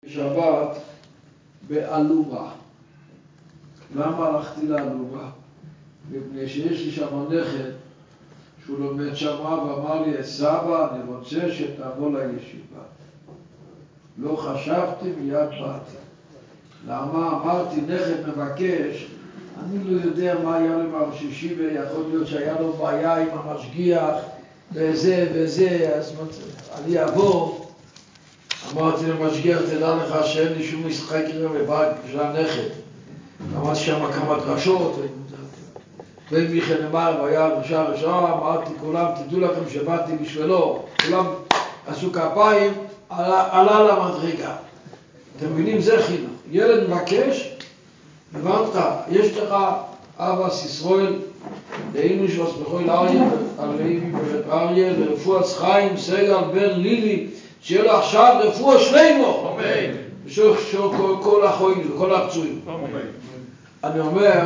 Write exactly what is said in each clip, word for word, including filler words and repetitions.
שבת באלובה. למה הלכתי לאלובה? מפני שיש לי שם נכד שהוא לומד שמה ואמר לי, סבא, אני רוצה שתבוא לישיבה. לא חשבתי, מיד באתי. למה? אמרתי, נכד מבקש, אני לא יודע מה היה לו עם הרשישי, ויכול להיות שהיה לו בעיה עם המשגיח וזה וזה, אז אני אבוא. אמרתי למשגיח, תדע לך שאין לי שום משחק בבית של הנכד. אמרתי שם כמה דרשות, ומיכאל אמר, והיה בשעה ראשונה, אמרתי, כולם, תדעו לכם שבאתי בשבילו, כולם עשו כפיים, עלה, עלה למדרגה. אתם מבינים, זה חינוך. ילד מבקש, הבנת, יש לך אבא סיסרואל, דהינו שבסמכו אל אריה, אריה, לרפואת חיים, סגל, בן לילי, שיהיה לו עכשיו רפואה שלנו. אמן. ושל כל, כל החולים וכל הפצועים. אמן. אני אומר,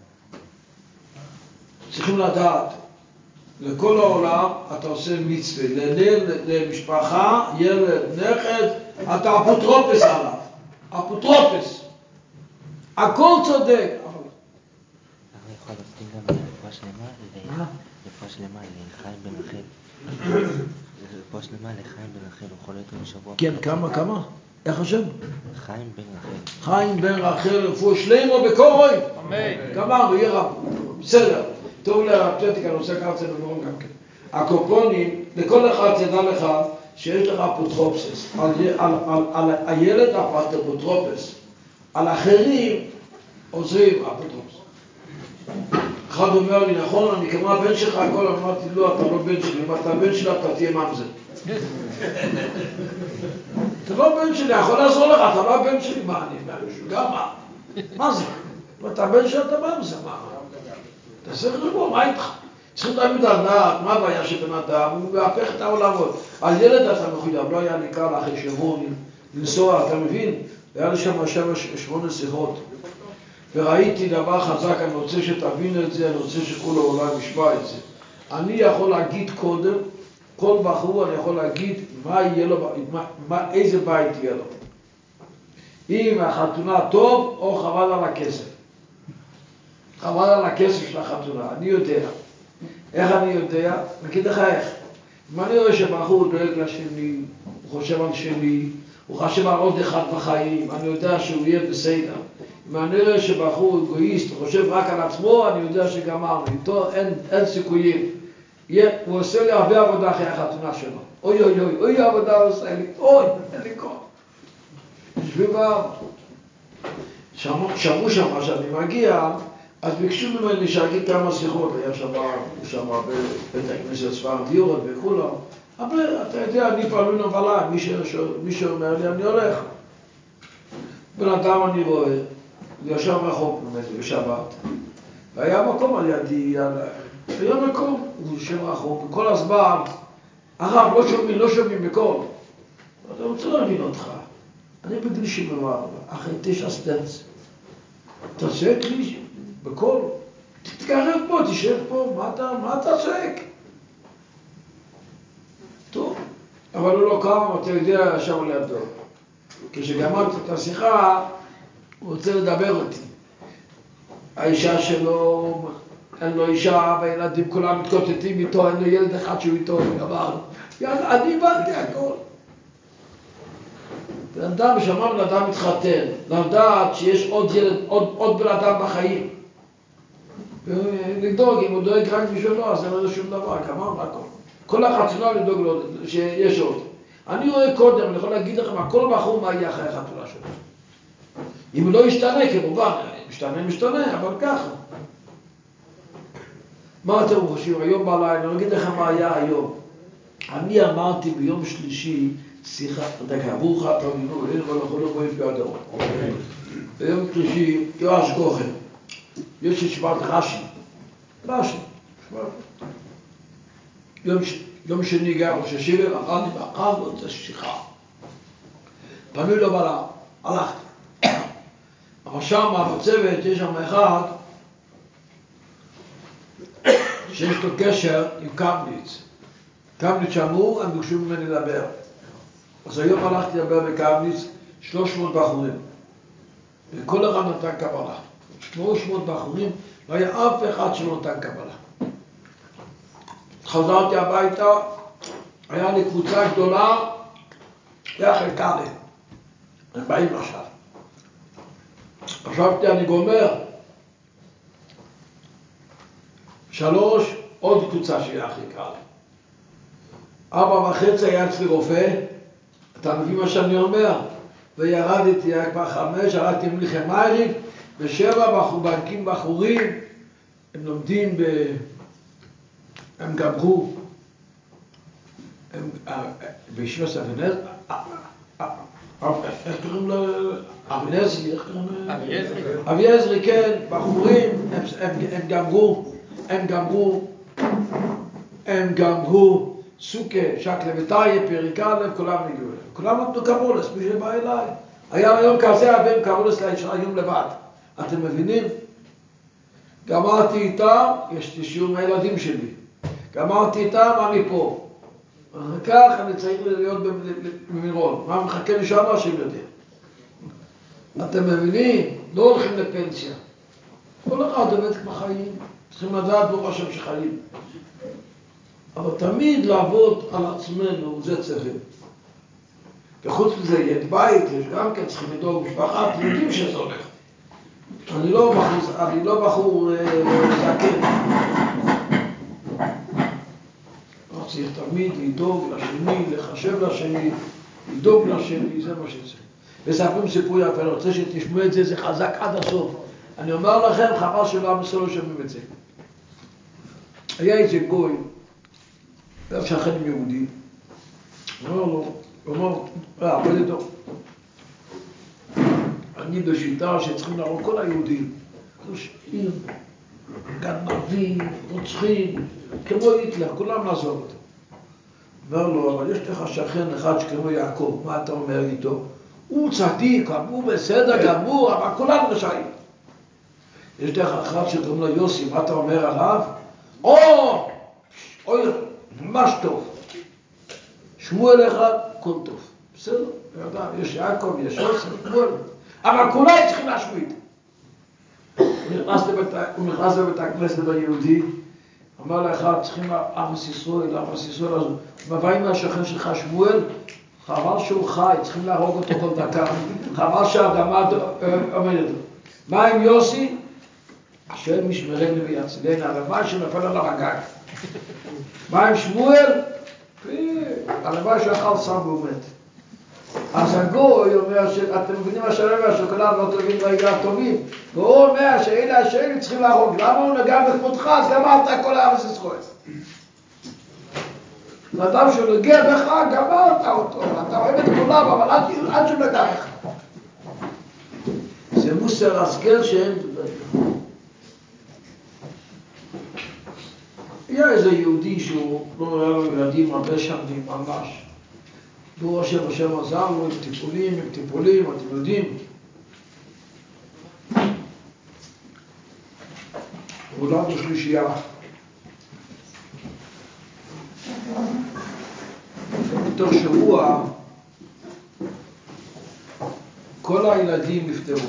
צריכים לדעת, לכל העולם אתה עושה מצווה, למשפחה, ילד, נכד, אתה אפוטרופס עליו. אפוטרופס. הכל צודק. אני יכול להסכים גם לרפואה שלמה, לרפואה שלמה, לחיים בן רחל. רפואה שלמה לחיים בן רחל, הוא יכול להיות בשבוע. כן, כמה, כמה? איך השם? חיים בן רחל. חיים בן רחל, רפואה שלמה בקורוי. אמן. גמרנו, יהיה רב. בסדר. טוב לפלטיקה, אני רוצה ככה בגורם גם כן. הקופונים, לכל אחד תדע לך שיש לך אפוטרופסס. על, על, על, על הילד אפוטרופס. על אחרים עוזרים אפוטרופס. אחד אומר לי, נכון, אני כמו הבן שלך, הכל אמרתי, לא, אתה לא בן שלי, אם אתה בן שלי, אתה תהיה ממזר. אתה לא בן שלי, יכול לעזור לך, אתה לא הבן שלי, מה אני, גם מה? מה זה? אם אתה בן שלי, אתה ממזר, מה? תעשה חשבון, מה איתך? צריכים תמיד לדעת, מה הבעיה שבן אדם, הוא מהפך את העולמות. על ילד אתה מחויב, לא היה לי קל אחרי שבוע לנסוע, אתה מבין? היה לי שם שבע, שמונה שיחות. וראיתי דבר חזק, אני רוצה שתבין את זה, אני רוצה שכל העולם ישמע את זה. אני יכול להגיד קודם, כל בחור אני יכול להגיד מה יהיה לו, מה, מה, איזה בית יהיה לו. אם החתונה טוב או חבל על הכסף. חבל על הכסף של החתונה, אני יודע. איך אני יודע? נגיד לך איך. אם אני רואה שבחור דואג לשני, הוא חושב על שני, הוא חושב על עוד אחד בחיים, אני יודע שהוא יהיה בסדר. אם אני רואה שבחור אגואיסט, הוא חושב רק על עצמו, אני יודע שגמרנו. איתו אין, אין סיכויים. יהיה, הוא עושה לי הרבה עבודה אחרי החתונה שלו. אוי אוי אוי, אוי העבודה הוא עושה לי, אוי, אין לי כוח. יושבים בארץ. שמעו שם מה שאני מגיע, אז ביקשו ממני שאגיד כמה שיחות, היה שם, שם בבית הכנסת ספרדיות וכולם. אבל אתה יודע, אני פעמים נבלה, מי שאומר לי, אני הולך. בן אדם אני רואה, הוא ישב רחוק ממני בשבת. והיה מקום על ידי, היה מקום, הוא יושב רחוק, וכל הזמן, הרב, לא שומעים, לא שומעים בקול. אתה רוצה להבין אותך. אני בגיל שבעים וארבע, אחרי תשע סטנץ. תעשה לי בקול, תתקרב פה, תשב פה, מה אתה, מה אתה צועק? טוב, אבל הוא לא קם, אתה יודע, ישב לידו. כשגמרתי את השיחה, הוא רוצה לדבר אותי. האישה שלו, אין לו אישה, והילדים כולם מתקוטטים איתו, אין לו ילד אחד שהוא איתו, אמר, יאללה, אני הבנתי הכל. בן אדם שמע בן אדם מתחתן, לדעת שיש עוד ילד, עוד, עוד בן אדם בחיים. ולדאוג, אם הוא דואג רק בשבילו, אז אין לו שום דבר, גמרנו הכל. כל החתונה לדאוג לו שיש עוד. אני רואה קודם, אני יכול להגיד לכם, הכל בחור מה יהיה אחרי החתונה שלו. אם הוא לא ישתנה, כמובן, משתנה, משתנה, אבל ככה. מה אתם חושבים? היום בלילה, אני אגיד לכם מה היה היום. אני אמרתי ביום שלישי, שיחה, דקה, ברוך אתה ולינו, אין ולכל לא בואי פי אדום. ביום שלישי, יואש גוחן. יש ישיבת רש"י. רש"י. יום, יום שני גם, ששיבר, אכלתי באכל, לא רוצה שיחה. פנו לו בלה, הלכתי. אבל שם, בצוות, יש שם אחד שיש לו קשר עם קמניץ. קמניץ שמעו, הם ביקשו ממני לדבר. אז היום הלכתי לדבר בקמניץ, שלוש מאות בחורים. וכל אחד נתן קבלה. שלוש מאות בחורים, לא היה אף אחד שלא נתן קבלה. חזרתי הביתה, היה לי קבוצה גדולה, היה חלקה לי. הם באים עכשיו. חשבתי, אני גומר. שלוש, עוד קבוצה שהיה הכי קל. ארבע וחצי היה אצלי רופא, אתה מבין מה שאני אומר? וירדתי, היה כבר חמש, ירדתי עם לכם מעריב, ושבע בנקים בחורים, הם לומדים ב... הם גמרו, הם... בישיבה ספנז, איך קוראים לו? אביעזרי, איך קוראים לו? אביעזרי. אביעזרי, כן, בחורים, הם גמרו, הם גמרו, הם גמרו, סוכה, שקלה וטריה, פריקה לב, כולם הגיעו אליהם. כולם נתנו קבולס, מי שבא אליי. היה היום כזה, אתם קבולס היום לבד. אתם מבינים? גמרתי איתם, יש לי שיעור מהילדים שלי. גמרתי איתם, אני פה. אחר כך אני צריך להיות במירון. מה מחכה לי שם, השם יודע. אתם מבינים? לא הולכים לפנסיה. כל אחד עובד כמו חיים. צריכים לדעת ברוך השם שחיים. אבל תמיד לעבוד על עצמנו, זה צריכים. וחוץ מזה, יד בית, יש גם כן צריכים לדאוג משפחה, אתם יודעים שזה הולך. אני לא בחור, אני לא בחור זקן. אבל צריך תמיד לדאוג לשני, לחשב לשני, לדאוג לשני, זה מה שצריך. וספרים סיפור יפה, אני רוצה שתשמעו את זה, זה חזק עד הסוף. אני אומר לכם, חבל שלא המסור לא שומעים את זה. היה איזה גוי, ואף שאחד עם יהודי, הוא אומר לו, הוא אומר, אה, עובד איתו. אני בשיטה שצריכים להרוג כל היהודים. רושעים, גנבים, רוצחים, כמו היטלר, כולם לעזוב אותו. אומר לו, אבל יש לך שכן אחד שכמו יעקב, מה אתה אומר איתו? הוא צדיק, הוא בסדר גמור, אבל כולם רשעים. יש לך אחד שקוראים לו יוסי, מה אתה אומר עליו? או, אוי, ממש טוב. שמואל אחד, כל טוב. בסדר, יש יעקב, יש יוסי, שמואל. אבל כולם צריכים להשמיד. הוא נכנס לבית הכנסת ביהודי, אמר לאחד, צריכים אבס ישראל, אבס ישראל הזה. הוא מביא מהשכן שלך שמואל, חבל שהוא חי, צריכים להרוג אותו כל דקה. חבל שהאדמה עומדת לו. מה עם יוסי? השם משמרנו ויצילנו, הלוואי שנפל עליו הגג. מה עם שמואל? הלוואי שאכל סם והוא מת. אז הגוי אומר שאתם מבינים מה שאני אומר, שכולם לא טובים רגע טובים, והוא אומר שאלה השאלים צריכים להרוג. למה הוא נגע בכבודך? אז גמרת כל הארץ ישראל. לאדם שהוא נגע בך, גמרת אותו. אתה אוהב את כולם, אבל עד שהוא נגע בך. זה מוסר השכל שאין דברים. היה איזה יהודי שהוא לא היה לו ילדים הרבה שנים ממש. והוא השם השם עזר לו עם טיפולים, עם טיפולים, אתם יודעים. הוא נולד בשלישייה. בתוך שבוע כל הילדים נפטרו.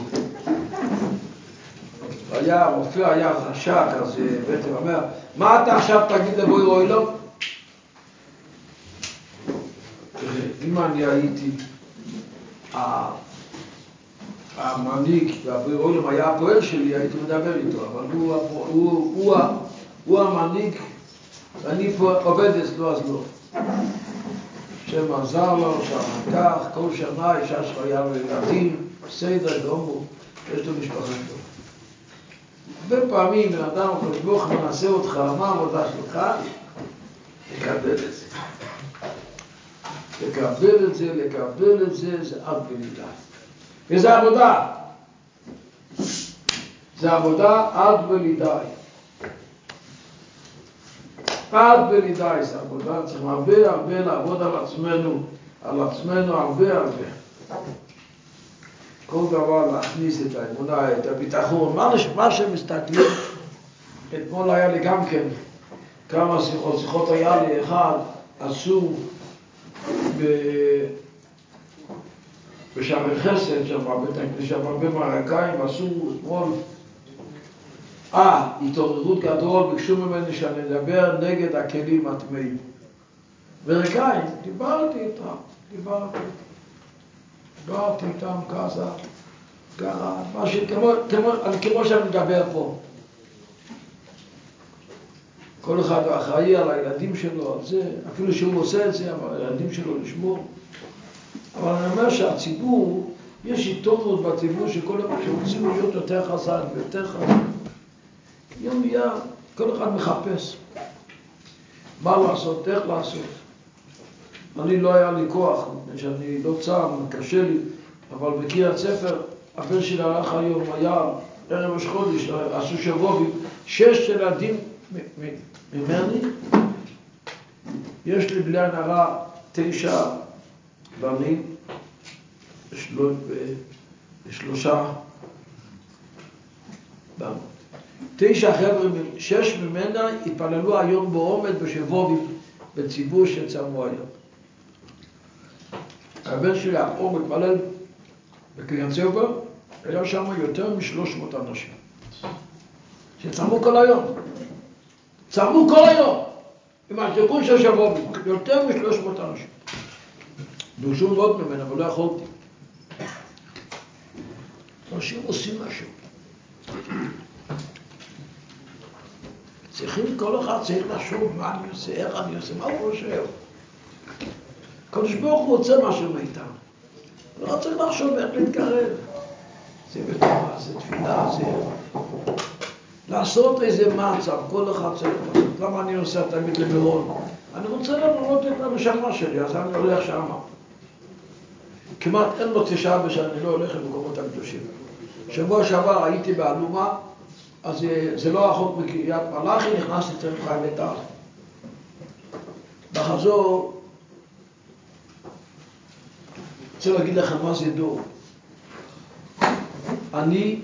היה, הרופא היה רשע כזה, בעצם אומר, מה אתה עכשיו תגיד לבוי רואי לו? אם אני הייתי המנהיג והבוי רואי לו היה הפועל שלי, הייתי מדבר איתו, אבל הוא, הוא, הוא, הוא, הוא המנהיג ואני פה עובד אצלו אז לא. שם עזר לו, שם כך, כל שנה אישה שלו היה לו ילדים, בסדר, גאומו, יש לו משפחה טוב. הרבה פעמים בן אדם הקדוש מנסה אותך, מה העבודה שלך? לקבל את זה. לקבל את זה, לקבל את זה, זה עד בלידה. וזה עבודה. זה עבודה עד בלידה. עד בלידה זה עבודה. צריכים הרבה הרבה לעבוד על עצמנו, על עצמנו הרבה הרבה. כל דבר להכניס את האמונה, את הביטחון, מה, מה שמסתכלים. אתמול היה לי גם כן כמה שיחות, שיחות היה לי אחד, עשו ב... בשערי חסד, שם בבית הכנסת, שם הרבה מרקאים עשו אתמול. אה, התעוררות גדול, ביקשו ממני שאני אדבר נגד הכלים הטמאים. מרקאים, דיברתי איתם, דיברתי איתם. דיברתי איתם כזה, ככה, משהו כמו, כמו, כמו שאני מדבר פה. כל אחד אחראי על הילדים שלו, על זה, אפילו שהוא עושה את זה, אבל הילדים שלו לשמור. אבל אני אומר שהציבור, יש עיתונות בציבור שכל אחד שרוצים להיות יותר חזק ויותר חזק. יום יום, כל אחד מחפש מה לעשות, איך לעשות. אני לא היה לי כוח, שאני לא צער, קשה לי, אבל בקריית ספר, הבן שלי הלך היום, היה ערב ראש חודש, עשו שבוע, שש ילדים ממני, יש לי בלי הנערה תשע בנים, ושלושה בנות. תשע חבר'ה, שש ממנה התפללו היום בעומד בשבוע בציבור שצמו היום. הבן שלי העומד התפלל בקריית ספר, היה שם יותר משלוש מאות אנשים שצמו כל היום. צמו כל היום עם הסיפור של שבוע, יותר משלוש מאות אנשים. דורשו מאוד ממנו, אבל לא יכולתי. אנשים עושים משהו. צריכים, כל אחד צריך לחשוב מה אני עושה, איך אני עושה, מה הוא חושב. הקדוש ברוך הוא רוצה משהו מאיתנו. לא צריך לחשוב איך להתקרב. זה בתורה, זה תפילה, זה... לעשות איזה מצב, כל אחד צריך לעשות. למה אני עושה תמיד למירון? אני רוצה למרות את הנשמה שלי, אז אני הולך שמה. כמעט אין מוצא שעה שאני לא הולך למקומות הקדושים. שבוע שעבר הייתי באלומה, אז זה לא רחוק מקריית מלאכי, נכנסתי צריך חיים ביתר. בחזור, רוצה להגיד לכם מה זה דור. אני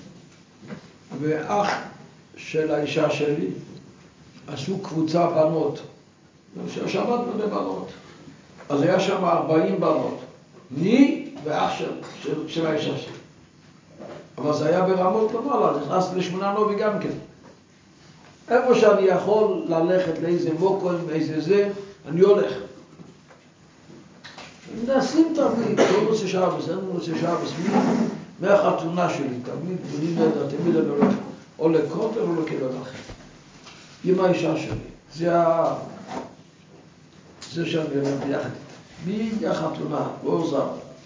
ואח של האישה שלי עשו קבוצה בנות. שעבדנו לבנות. אז היה שם ארבעים בנות. אני ואח של, של, של האישה שלי. אבל זה היה ברמות למעלה, אז נכנסתי לשמונה נובי גם כן. איפה שאני יכול ללכת לאיזה מוקו, איזה זה, אני הולך. מנסים תמיד, לא נושא שבס, אין נושא שבס, מהחתונה שלי, תמיד, אני לא יודע, תמיד אני הולך, או לקוטר או לקבר אחר. עם האישה שלי, זה ה... זה שאני הולך ביחד איתה. מהחתונה, לא עוזר.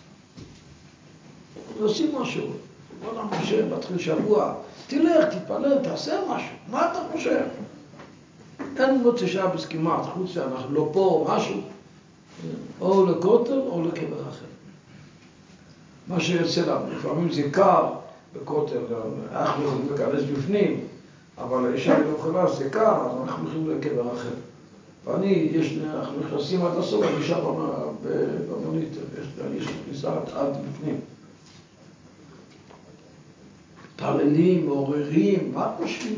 עושים משהו. בוא נמשה, מתחיל שבוע, תלך, תתפלל, תעשה משהו. מה אתה חושב? אין מוצא שבס כמעט, חוץ שאנחנו לא פה או משהו. או לקוטר או לקבר אחר. מה שיוצא לנו, לפעמים זה קר בקוטר, אנחנו יכולים להיכנס בפנים, אבל האישה היא לא יכולה, זה קר, אז אנחנו הולכים לקבר אחר. ואני, יש, אנחנו נכנסים עד הסוף, אני שם במונית, יש כניסה עד בפנים. פללים, מעוררים, מה חושבים?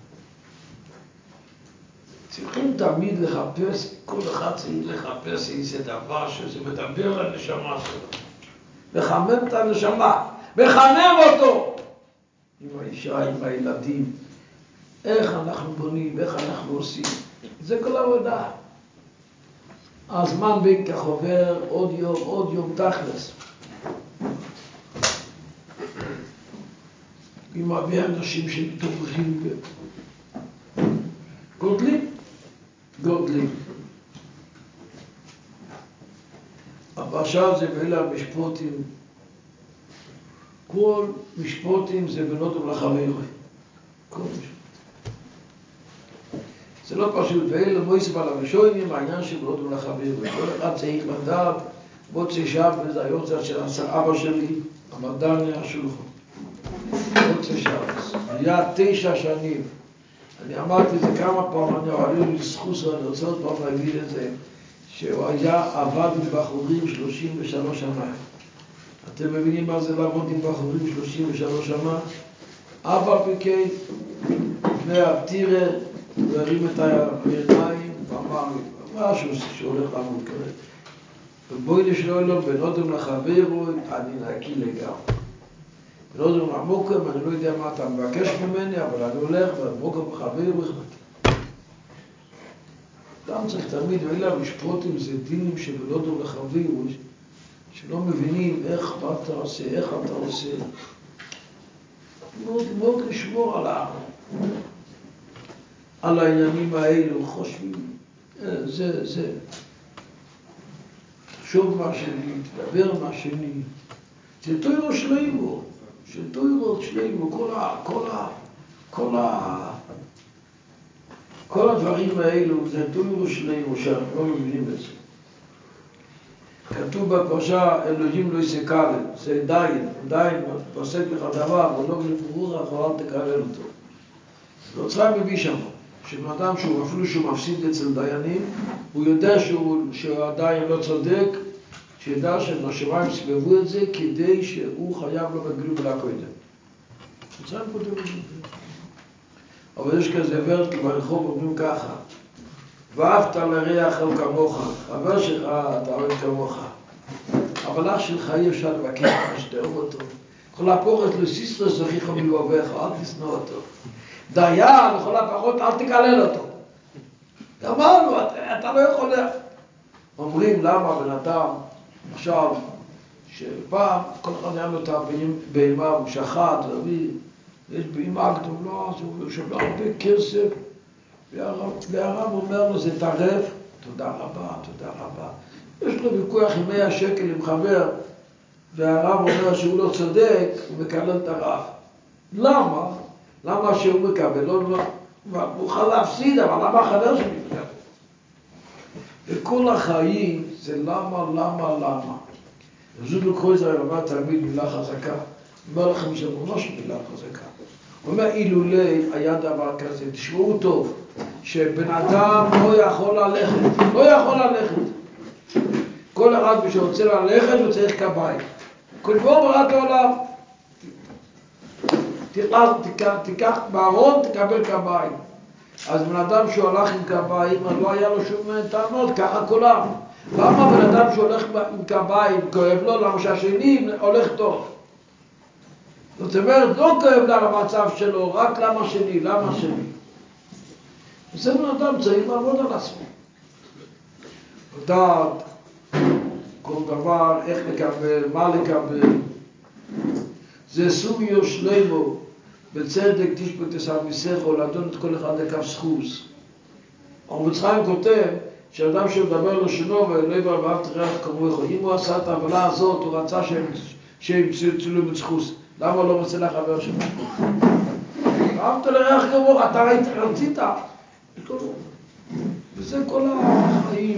צריכים תמיד לחפש, כל אחד צריך לחפש איזה דבר שזה מדבר לנשמה שלו. מחמם את הנשמה, מחמם אותו! עם האישה, עם הילדים. איך אנחנו בונים, איך אנחנו עושים. זה כל העבודה. הזמן בין כך עובר עוד יום, עוד יום תכלס. עם הרבה אנשים שמתעוררים גודלים. גודלים. הפרשה זה באלה המשפוטים. כל משפוטים זה בנות ולחברו. כל משפוטים. זה לא פשוט. ואלה מויסף על המשוינים, העניין של בנות ולחברו. כל אחד צריך לדעת, מוצא שבס, היוצא של אבא שלי, המדעני השולחן. מוצא שבס. היה תשע שנים. אני אמרתי את זה כמה פעם, אני עליתי לזכוס, אני רוצה עוד פעם להגיד את זה, שהוא היה עבד עם בחורים שלושים ושלוש שנה. אתם מבינים מה זה לעבוד עם בחורים שלושים ושלוש שנה? אבא פיקי, לפני הפטירה, הוא הרים את הידיים ואמר לי, משהו שהולך לעבוד כרגע. ובואי נשלו לו בין אודם לחברו, אני נקי לגמרי. בין אודם למוקם, אני לא יודע מה אתה מבקש ממני, אבל אני הולך והמוקם בחברו החלטי. אדם צריך תמיד, ואלה לשפוט עם זה דינים שבין אודם לחברו, שלא מבינים איך מה אתה עושה, איך אתה עושה. מאוד מאוד לשמור על ה... על העניינים האלו, חושבים, זה, זה. תחשוב מה שני, תדבר מה שני. זה תוירו שלנו, שתוירו שלנו, כל ה... כל ה... כל ה... כל הדברים האלו, זה תוירו שלנו, שאנחנו לא מבינים את זה. כתוב בפרשה, אלוהים לא יסקלל, זה דיין, דיין פוסק לך דבר, ולא ברור אחריו תקלל אותו. לא צריך מביא שם, שבאדם שהוא אפילו שהוא מפסיד אצל דיינים, הוא יודע שהוא, שהדיין לא צודק, שידע שהשמיים סבבו את זה כדי שהוא חייב לו בגלו בלה קודם. לא צריך כותב את זה. אבל יש כזה ורד ברחוב, אומרים ככה, ואהבת לריח על כמוך, חבר שלך אתה אוהב כמוך. אבל אח שלך אי אפשר לבקש מה שתאהוב אותו. כל הפורס לסיסטר זכיך מלבביך, אל תשנא אותו. דיין, לכל הפחות אל תקלל אותו. אמרנו, אתה, אתה לא יכול... אומרים למה בן אדם, עכשיו, שפעם כל אחד היה לו את הבהמה, הוא שחט, יש בהמה גדולה, הוא שווה הרבה כסף, והרב אומר לו, זה טרף, תודה רבה, תודה רבה. יש לו ויכוח עם מאה שקל עם חבר, והרב אומר שהוא לא צודק, הוא מקלל את הרב. למה? למה שהוא מקבל? לא, לא, הוא יכול להפסיד, אבל למה החבר שלי מקבל? וכל החיים זה למה, למה, למה. זוג לקרויזר אמר תלמיד מילה חזקה. הוא אומר לכם שממש מילה חזקה. הוא אומר, אילולי היה דבר כזה, תשמעו טוב, שבן אדם לא יכול ללכת, לא יכול ללכת. כל אחד שרוצה ללכת הוא צריך קביים. כל דבר בראת העולם, תיקח בארון, תקבל קביים. אז בן אדם שהוא הלך עם קביים, לא היה לו שום טענות, ככה כולם. למה בן אדם שהולך עם קביים כואב לו? למה שהשני הולך טוב. זאת אומרת, לא כואב לה למצב שלו, רק למה שני, למה שני. וזה בן אדם צריך לעבוד על עצמו. לדעת כל דבר, איך לקבל, מה לקבל. זה סוגיו שלמו, בצדק תשפוט תשב מסכו, לדון את כל אחד לכף סחוס. הרב חיים כותב שאדם שמדבר לשונו ולא יבר ואהבת רעך כמוך, אם הוא עשה את העוולה הזאת, הוא רצה שהם צילום את סחוס. למה הוא לא רוצה לחבר שלו? ואהבת לרעך כמוך, אתה ראית, רצית. וזה כל החיים.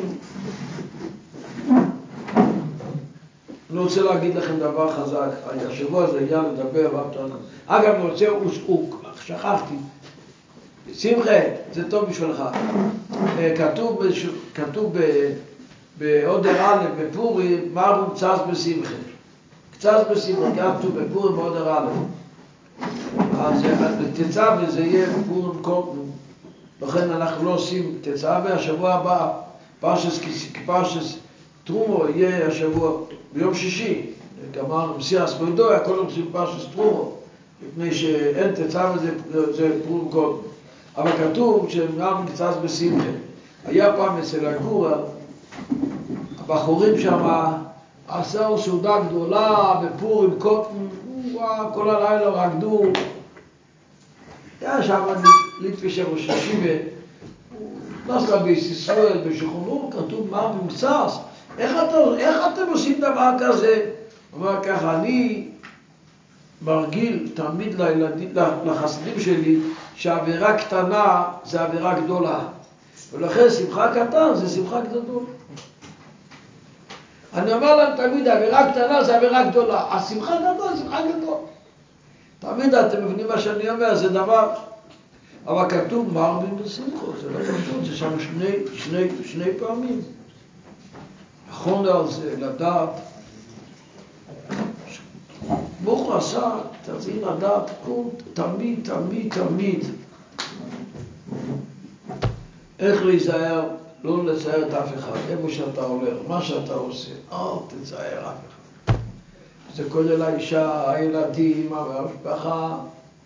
אני רוצה להגיד לכם דבר חזק. השבוע הזה הגיע לדבר, אגב, אני רוצה, הוא, שכחתי. שמחה, זה טוב בשבילך. כתוב, כתוב בעודר א' בפורים, מרום קצת בשמחה. קצת בשמחה, כתוב בפורים בעודר א'. אז תצווה זה יהיה בפורים קודם. לכן אנחנו לא עושים תצווה, השבוע הבא, פרשס פרשס תרומו יהיה השבוע ביום שישי. אמרנו, מסיע ספוידו, הכל עושים פרשס תרומו. מפני שאין תצווה זה, זה פורים קודם. אבל כתוב שמרום קצת בשמחה. היה פעם אצל הגורה, הבחורים שם עשו סעודה גדולה בפורים קוטן, כל הלילה רקדו. היה שם ליטפי שם ראש ישיבה, נכנס לביס ישראל בשכונו, כתוב מרום קצת. איך, איך אתם עושים דבר כזה? הוא אומר ככה, אני מרגיל תמיד לילדים, לחסידים שלי, שהעבירה קטנה זה עבירה גדולה. ולכן שמחה קטן זה שמחה גדולה. אני אומר להם תמיד, העבירה קטנה זה עבירה גדולה. השמחה גדולה זה שמחה גדולה. תמיד אתם מבינים מה שאני אומר, זה דבר... אבל כתוב מרבים בשמחו, זה לא פשוט, זה שם שני, שני, שני פעמים. נכון על זה, לדעת. ברוך עשה, תרצים לדעת, תמיד, תמיד, תמיד. איך להיזהר, לא לצייר את אף אחד, איפה שאתה הולך, מה שאתה עושה, אל תצייר אף אחד. זה כולל האישה, הילדים, המשפחה,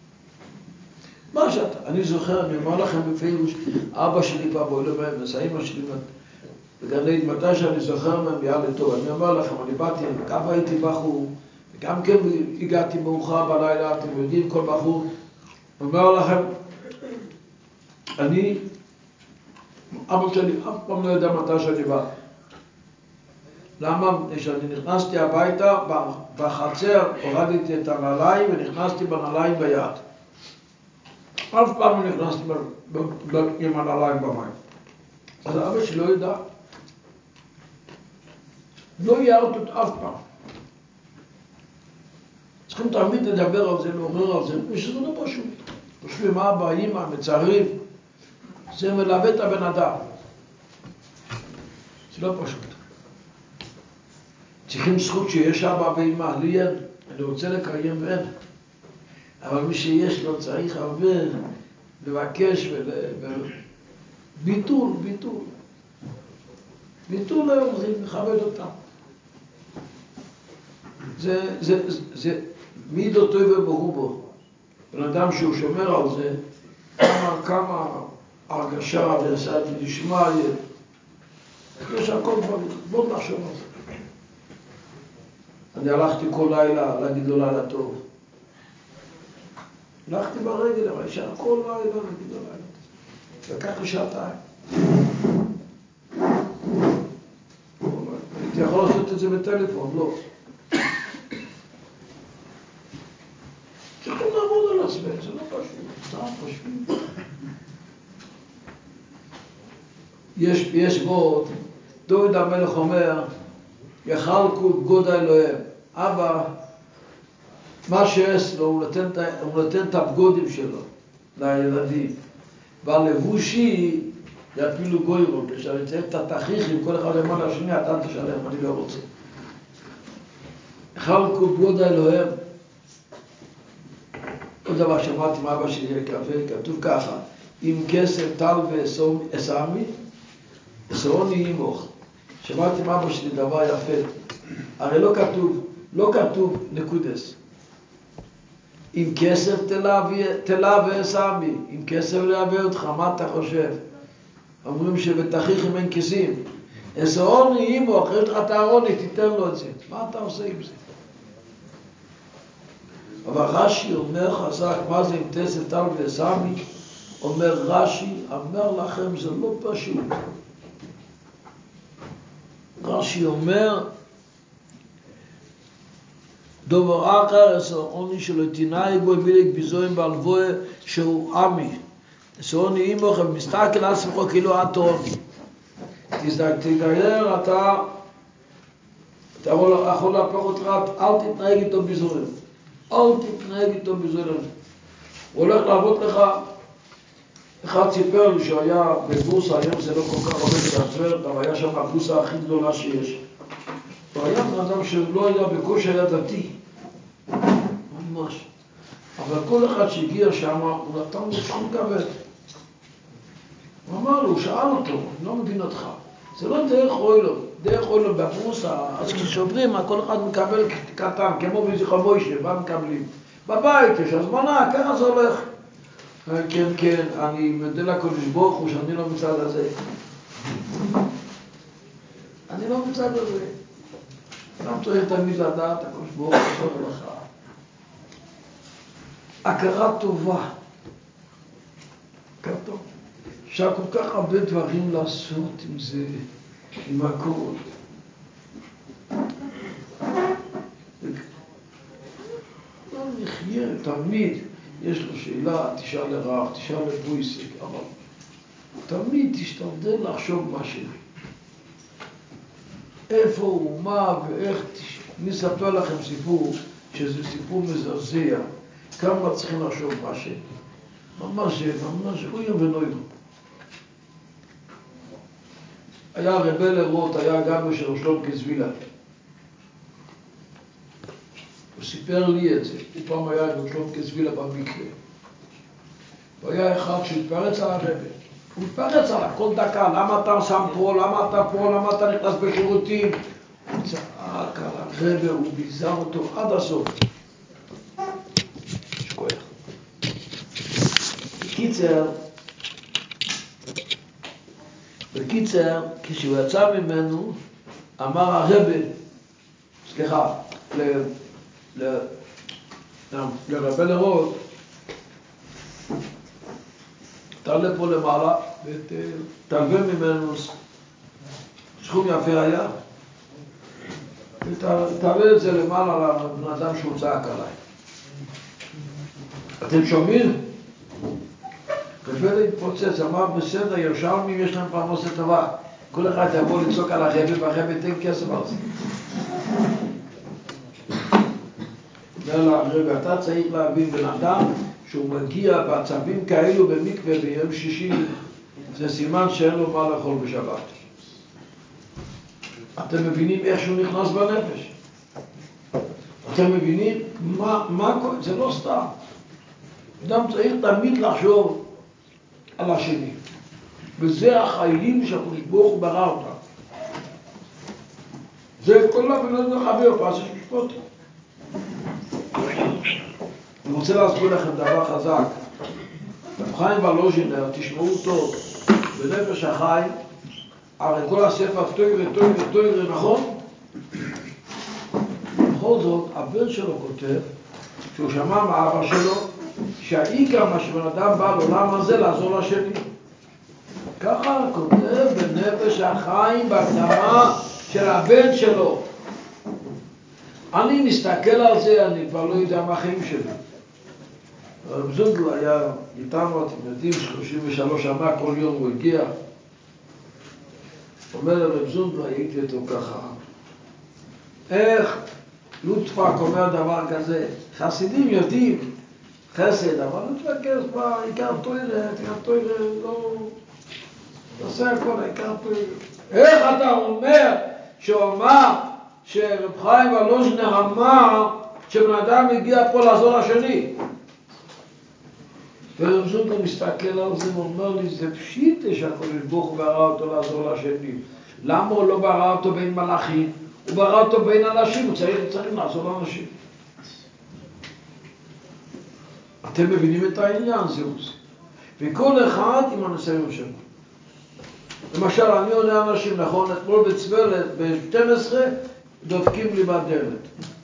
מה שאתה. אני זוכר, אני אומר לכם בפירוש, אבא שלי פעם בואי לומד, אמא שלי, בגנית, מתי שאני זוכר מהם יהיה לטוב, אני אומר לכם, אני באתי, גם הייתי בחור, וגם כן הגעתי מאוחר בלילה, אתם יודעים, כל בחור, אומר לכם, אני, אבא שלי אף פעם לא יודע מתי שאני בא. למה? כשאני נכנסתי הביתה, בחצר, הורדתי את הנעליים ונכנסתי בנעליים ביד. אף פעם לא נכנסתי עם הנעליים במים. אז אבא שלי לא ידע. לא יערת אותו אף פעם. צריכים תמיד לדבר על זה, לעורר על זה, ושזה לא פשוט. חושבים אבא, אמא, מצערים. זה מלווה את הבן אדם. זה לא פשוט. צריכים זכות שיש אבא ואמא, לי אין. אני רוצה לקיים ואין. אבל מי שיש לו צריך הרבה לבקש וביטול, ביטול. ביטול לא אומרים, מכבד אותם. זה, זה, זה, זה מידו טוב וברובו. בן אדם שהוא שומר על זה, כמה, כמה הרגשה ועשייתי לשמע, יש הכל דברים, בוא נחשוב על זה. אני הלכתי כל לילה להגיד לו לילה טוב. הלכתי ברגל, אבל יש כל לילה להגיד לו לילה טוב. לקח לי שעתיים. הייתי יכול לעשות את זה בטלפון, לא. צריכים לעבוד על עצמם, זה לא פשוט, סתם פשוט. יש, יש בו, דוד המלך אומר, יחלקו בגוד האלוהים. אבא, מה שיש לו, הוא נותן, הוא נותן את הבגודים שלו לילדים. והלבושי, יפילו גוירו, כשאני צריך את התכריכים, כל אחד אמר לשני, אתה תשלם, אני לא רוצה. יחלקו בגוד האלוהים. עוד דבר שמעתי מאבא שלי קפה, כתוב ככה, אם כסף טל ואסמי, אסרוני ימוך. שמעתי מאבא שלי דבר יפה. הרי לא כתוב, לא כתוב נקודס. אם כסף תלה ואסמי, אם כסף להביא אותך, מה אתה חושב? אומרים שבתכריכים אין כיסים. אסרוני ימוך, יש לך את הארוני, תיתן לו את זה. מה אתה עושה עם זה? אבל רש"י אומר חזק, מה זה עם כסף טל ואסמי? אומר רש"י, אומר לכם, זה לא פשוט. רש"י אומר, דובר אחר, אסרוני שלו תינאי בו, בילק ביזויים בהלבואה, שהוא עמי. אסרוני אימוך, ומסתכל עצמך כאילו את עוני. תגייר, אתה, אתה יכול להפך אותך, אל תתנהג איתו ביזויים. אל תתנהג איתו ביזויים. הוא הולך לעבוד לך, אחד סיפר לי שהיה בבורסה, היום זה לא כל כך עובד בעצמרת, אבל היה שם הבורסה הכי גדולה שיש. הוא היה בן אדם שלא היה בקושי היה דתי. ממש. אבל כל אחד שהגיע שם, הוא נתן לו סכום כבד. הוא אמר לו, הוא שאל אותו, אני לא מבין אותך. זה לא דרך אוילו, דרך אוילו בבורסה, אז כששוברים, כל אחד מקבל קטן, כמו בזיכר מוישה, מה מקבלים? בבית יש הזמנה, ככה זה הולך. כן, כן, אני מודה לקודש ברוך הוא שאני לא מצד הזה. אני לא מצד הזה. אדם צריך תמיד לדעת, הקודש ברוך הוא אומר לך. הכרה טובה. כתוב. אפשר כל כך הרבה דברים לעשות עם זה, עם הכל. לא נחיה, תמיד. יש לו שאלה, תשאל לרב, תשאל לבויסק, אבל תמיד תשתדל לחשוב מה שלי. איפה הוא, מה ואיך, אני אספר לכם סיפור, שזה סיפור מזרזע, כמה צריכים לחשוב מה שלי. ממש, ממש, אוים ונוים. היה רבי לרות, היה גם של שלום כזבילה. הוא סיפר לי את זה, הוא פעם היה עם שלום כזבילה במקרה. והיה אחד שהתפרץ על הרבי. הוא מתפרץ עליו כל דקה, למה אתה שם פה, למה אתה פה, למה אתה נכנס בשירותים? הוא צעק על הרב, הוא ביזר אותו עד הסוף. יש כוח. בקיצר, בקיצר, כשהוא יצא ממנו, אמר הרב, סליחה, לרב לראות, תעלה פה למעלה ותלווה ממנו סכום יפה היה ותעלה את זה למעלה לבן אדם שהוא צעק עליי. אתם שומעים? רבי התפוצץ, אמר בסדר, ירושלמים יש להם פרנסה טובה, כל אחד יבוא לצעוק על הרבי והרבי תן כסף על זה. אומר לרבי, אתה צריך להבין בן אדם שהוא מגיע בעצבים כאלו במקווה ביום שישי, זה סימן שאין לו מה לאכול בשבת. אתם מבינים איך שהוא נכנס בנפש? אתם מבינים מה, מה, זה לא סתם. אדם צריך תמיד לחשוב על השני. וזה החיים שהקדוש ברוך הוא ברא אותם. זה כל הבנות מחבר, פרשת משפטים. אני רוצה להסביר לכם דבר חזק. רב חיים וולוז'ינר, תשמעו טוב, בנפש החיים, הרי כל הספר תוירה, תוירה, תוירה, נכון? בכל זאת, הבן שלו כותב, שהוא שמע מאבא שלו, שהעיקר מה שבן אדם בא לעולם הזה לעזור לשני. ככה כותב בנפש החיים בהקדמה של הבן שלו. אני מסתכל על זה, אני כבר לא יודע מה החיים שלי. רב זונדל היה איתנו, אתם יודעים, שלושים ושלוש שנה, כל יום הוא הגיע. אומר לרב זונדל, הייתי אותו ככה. איך לוטפק אומר דבר כזה? חסידים יודעים חסד, אבל לוטפק כבר עיקר תוירה, עיקר תוירה לא... עושה הכל, העיקר תוירה. איך אתה אומר שאומר שרב חיים וולוז'ינר אמר שבן אדם מגיע פה לעזור לשני? ורב זונדל מסתכל על זה ואומר לי, זה פשיטה שהקדוש ברוך הוא ברא אותו לעזור לשני. למה הוא לא ברא אותו בין מלאכים? הוא ברא אותו בין אנשים, הוא צריך, צריך לעזור לאנשים. אתם מבינים את העניין? זהו זה. וכל אחד עם הניסיון שלו. למשל, אני עונה אנשים, נכון, אתמול בצוולת, ב-שתים עשרה, דופקים לי בדלת.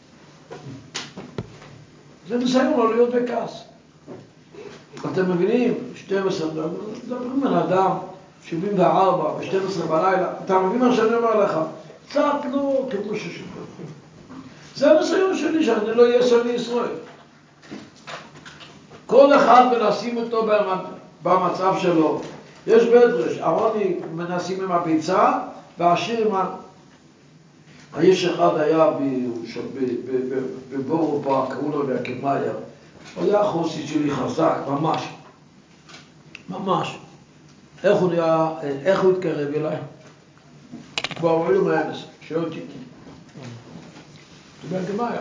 זה ניסיון לא להיות בכעס. אתם מבינים? שתים עשרה, מדברים על אדם, שבעים וארבע, ב-שתים עשרה בלילה, אתה מבין מה שאני אומר לך? קצת לא כמו ששוב. זה הניסיון שלי, שאני לא אהיה שני ישראל. כל אחד מנסים אותו במצב שלו. יש בדרש, ארוני מנסים עם הביצה, והשיר עם ה... האיש אחד היה בבורו פה, קראו לו בהקמאיה. הוא היה חוסית שלי חזק, ממש. ממש. איך הוא נראה, איך הוא התקרב אליי? כבר הורידו מהאנס, שואל אותי. זה בהקמאיה.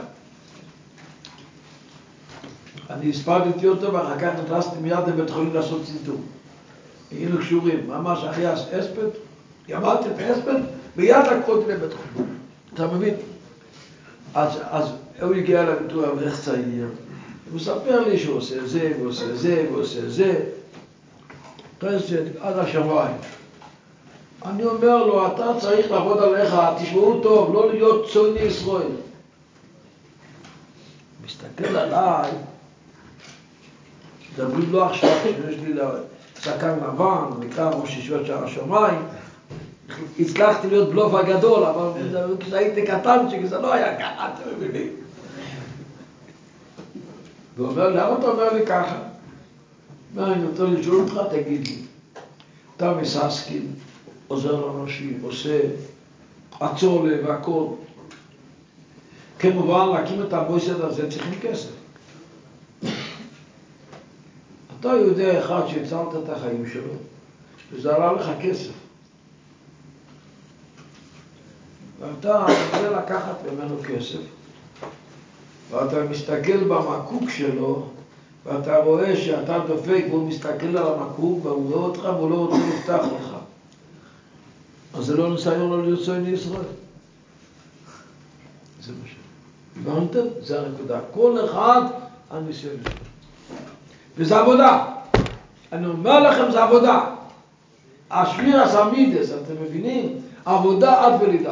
אני הספרתי אותו ואחר כך נכנסתי מיד לבית חולים לעשות צנתור. היינו קשורים, ממש אחרי אספת, ימדתי את האספת, מיד לקחו אותי לבית חולים. אתה מבין? אז, אז הוא הגיע אליי בתור אברך צעיר, הוא מספר לי שהוא עושה זה, הוא עושה זה, הוא עושה זה, חסד עד השמיים. אני אומר לו, אתה צריך לעבוד עליך, תשמעו טוב, לא להיות צוני ישראל. מסתכל עליי, דברים לא עכשיו, שיש לי סכן לבן, נקרא ראש ישיבת שער השמיים, הצלחתי להיות בלוף הגדול, אבל כשהייתי קטנצ'יק, זה לא היה ככה, אתם מבינים? והוא אומר לי, למה אתה אומר לי ככה? מה, אני רוצה לשאול אותך, תגיד לי. אתה מססקים, עוזר לאנשים, עושה, עצור לב והכל. כמובן, להקים את המויסד הזה צריכים כסף. אתה יודע אחד שהצלת את החיים שלו, וזה עלה לך כסף. ואתה רוצה לקחת ממנו כסף, ואתה מסתכל במקוק שלו, ואתה רואה שאתה דופק והוא מסתכל על המקום והוא רואה אותך והוא לא רוצה לפתח אותך. אז זה לא ניסיון לא להיות ציוני ישראל. זה מה ש... הבנתם? זה הנקודה. כל אחד הניסיון. וזה עבודה. אני אומר לכם, זה עבודה. השמיר הסמידס, אתם מבינים? עבודה עד ולידי.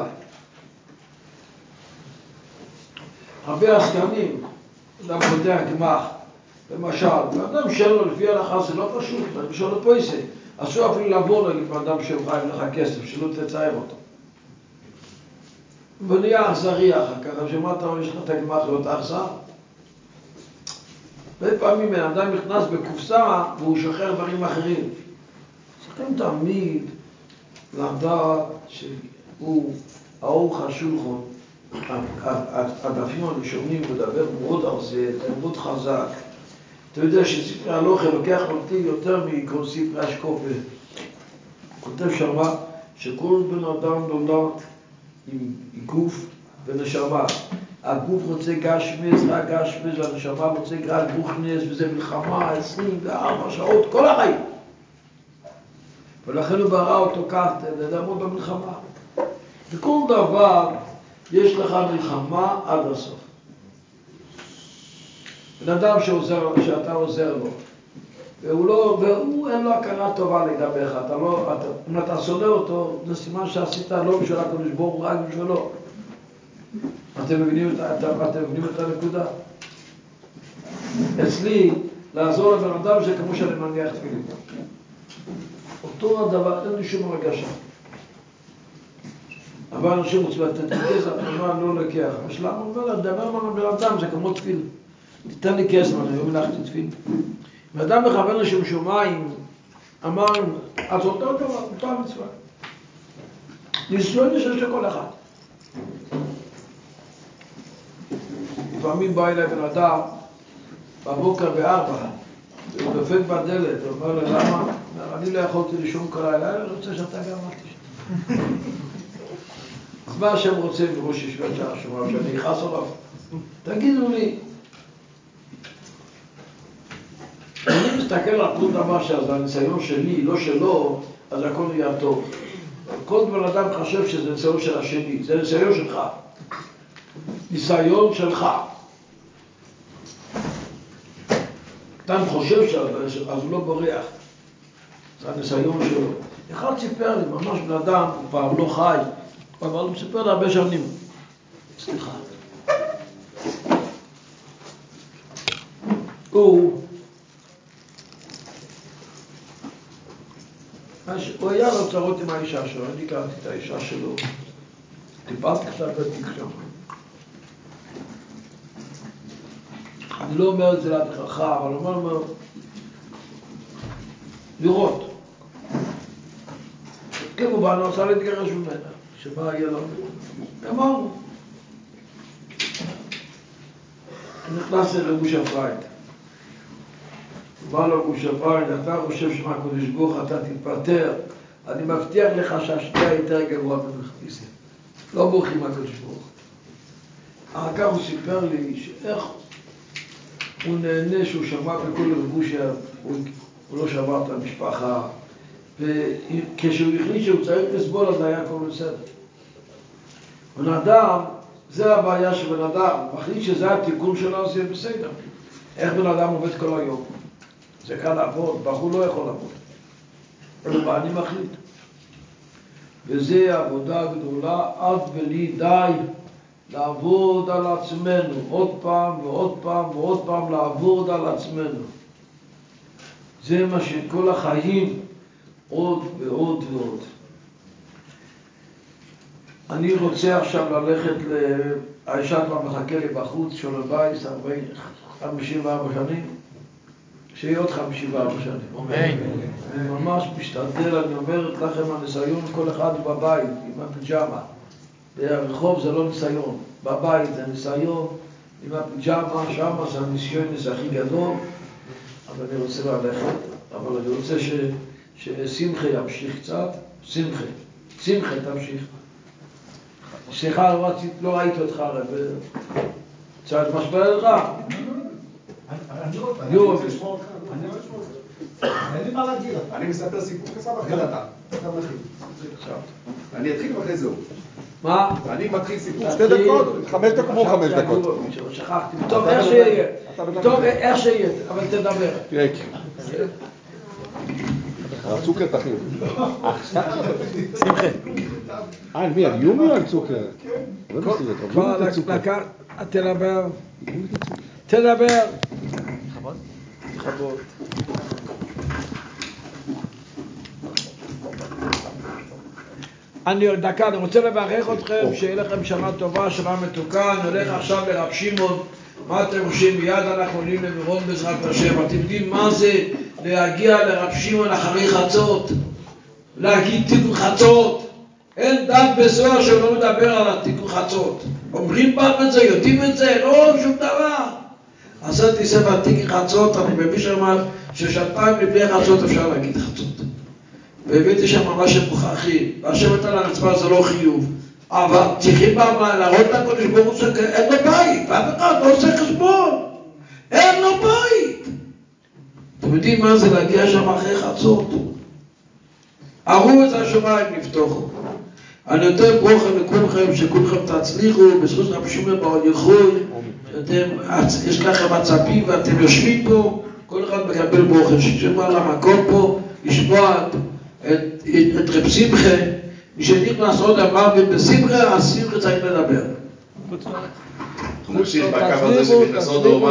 הרבה הסגנים, אדם פותח גמח, למשל, אדם שלו לפי הלכה זה לא פשוט, אני שואל לו פויסה. אסור אפילו לעבור להגיד באדם שחייב לך כסף, שלא תצער אותו. ונהיה אכזרי אחר כך, שמעת יש לך את הגמח להיות אכזר? הרבה פעמים בן אדם נכנס בקופסה והוא שוחרר דברים אחרים. צריכים תמיד לדעת שהוא האורך השולחן, הדפים הראשונים מדבר מאוד על זה, מאוד חזק. אתה יודע שספרי הלוכה לוקח אותי יותר מכל ספרי השקופה. הוא כותב שמה שכל בן אדם נולד עם גוף ונשמה. הגוף רוצה גשמס, רק גשמס, והנשמה רוצה רק רוחנס, וזה מלחמה עשרים וארבע שעות, כל החיים. ולכן הוא ברא אותו כך, לעמוד במלחמה. וכל דבר יש לך מלחמה עד הסוף. בן אדם שעוזר, שאתה עוזר לו, והוא לא, והוא אין לו הכרה טובה לגביך, אתה לא, אתה, אם אתה שונא אותו, זה סימן שעשית לא בשביל הקדוש ברוך הוא, רק בשבילו. אתם מבינים את, אתם, אתם מבינים את הנקודה? אצלי, לעזור לבן אדם זה כמו שאני מניח תפילין. אותו הדבר, אין לי שום הרגשה. אבל אנשים רוצים לתת לי כסף, אני לא לקח. השלם אומר לה, דבר מה לבן אדם, זה כמו תפיל. תתן לי כסף, אני לא מנחתי תפיל. ואדם מכוון לשם שומיים, אמר, אז אותו דבר, אותה מצווה. ניסיון יש לכל אחד. לפעמים בא אליי בן אדם, בבוקר בארבע, הוא דופק בדלת, הוא אומר לו, למה? אני לא יכולתי לישון כל הלילה, אני רוצה שאתה גם אל תישן. אז מה השם רוצה בראש ישיבת שער שומר, שאני אכעס עליו? תגידו לי. אני מסתכל על כל דבר שזה הניסיון שלי, לא שלו, אז הכל יהיה טוב. כל בן אדם חושב שזה ניסיון של השני, זה ניסיון שלך. ניסיון שלך. אדם חושב שזה, אז הוא לא בורח. זה הניסיון שלו. אחד סיפר לי, ממש בן אדם, הוא פעם לא חי, אבל הוא סיפר לי הרבה שנים. סליחה. הוא, הוא היה לו צרות עם האישה שלו, אני הכרתי את האישה שלו. טיפלתי קצת בתיק שם. אני לא אומר את זה להתחרחה, אבל אומר אומר, לראות. כמובן, הוא עשה להתגרש ממנה, שמה היה לו? אמרנו. נכנס לגושה פרייד. אמר לו גושה פרייד, אתה חושב שמה קודש ברוך אתה תתפטר, אני מבטיח לך שהשתייה יותר גרוע ממך. לא בורחים מהקודש ברוך. אחר כך הוא סיפר לי שאיך הוא נהנה שהוא שמע בכל רגושה, הוא, הוא לא שמע את המשפחה, וכשהוא החליט שהוא צריך לסבול, אז היה כל בסדר. בן אדם, זה הבעיה של בן אדם, הוא מחליט שזה התיקון שלו, זה בסדר. איך בן אדם עובד כל היום? זה כאן לעבוד, בחור לא יכול לעבוד. אבל מה אני מחליט? וזה עבודה גדולה, עד ולי די. לעבוד על עצמנו, עוד פעם ועוד פעם ועוד פעם לעבוד על עצמנו. זה מה שכל החיים עוד ועוד ועוד. אני רוצה עכשיו ללכת, האישה כבר מחכה לי בחוץ, של הבית, חמישים וארבע שנים, שיהיה עוד חמישים וארבע שנים. אמן. אני ממש משתדל, אני אומרת לכם, הניסיון כל אחד בבית, עם הפיג'מה. ברחוב זה לא ניסיון, בבית זה ניסיון, עם הפיג'מה, שם זה הניסיון הכי גדול, אבל אני רוצה ללכת, אבל אני רוצה ש... ששמחה ימשיך קצת, שמחה, שמחה תמשיך. סליחה, לא, לא ראיתי אותך, צעד משבר לך? אני רוצה לשמוע אותך. אני רוצה לשמוע אותך. אין לי מה להגיד. אני מספר סיפור קצר אחרי אתה. אתה מתחיל. אני אתחיל ואחרי זהו. מה? אני מתחיל סיפור שתי דקות, חמש דקות כמו חמש דקות. שכחתי. טוב, איך שיהיה. טוב, איך שיהיה. אבל תדבר. תראה. הצוקר תכין. שמחה. אה, על מי? על יומי או על צוקר? כבר לקחת, תדבר. תדבר. חבות? חבות. אני דקה, אני רוצה לברך אתכם, שיהיה לכם שנה טובה, שנה מתוקה. אני הולך עכשיו לרב שמעון. מה אתם חושבים? מיד אנחנו עולים למירון בעזרת השם. אתם יודעים מה זה להגיע לרב שמעון אחרי חצות? להגיד תיקון חצות. אין דף בזוהר שלא מדבר על התיקון חצות. אומרים פעם את זה, יודעים את זה, לא שום דבר. עשיתי ספר תיקון חצות, אני מבין שאמר ששעתיים לפני חצות אפשר להגיד חצות. והבאתי שם ממש מוכרחים. והשבת על הרצפה זה לא חיוב. אבל צריכים פעם להראות לקודש ברוך הוא אין לו בית. ואף אחד לא עושה חשבון. אין לו בית. אתם יודעים מה זה להגיע שם אחרי חצות? הראו את השמיים לפתוחו. אני נותן ברכה לכולכם, שכולכם תצליחו, בזכות רב שמעון בעול יכול. יש לכם עצבים ואתם יושבים פה, כל אחד מקבל ברכה, שתשמע למקום פה, לשמוע את, את, את רב שמחה. מי שנכנס עוד המרבית בשמחה, אז שמחה צריך לדבר. חוץ מהקו הזה שנכנס עוד